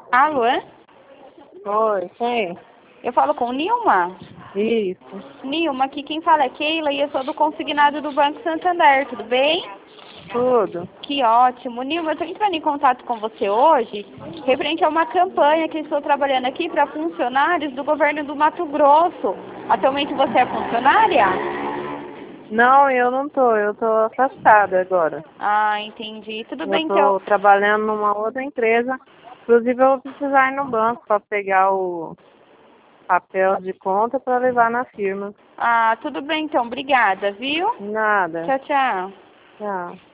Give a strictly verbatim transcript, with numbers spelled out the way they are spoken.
Alô? Oi, quem? Eu falo com Nilma? Isso, Nilma, aqui quem fala é Keila e eu sou do consignado do Banco Santander, tudo bem? tudo. Que ótimo. Nilma, eu estou entrando em contato com você hoje, referente a uma campanha que estou trabalhando aqui para funcionários do governo do Mato Grosso. Atualmente você é funcionária? Não, eu não tô, eu tô afastada agora. Ah, entendi. Tudo Eu bem, então. tô trabalhando numa outra empresa. Inclusive eu vou precisar ir no banco para pegar o papel de conta para levar na firma. Ah, tudo bem, então. Obrigada, viu? Nada. Tchau, tchau. Tchau.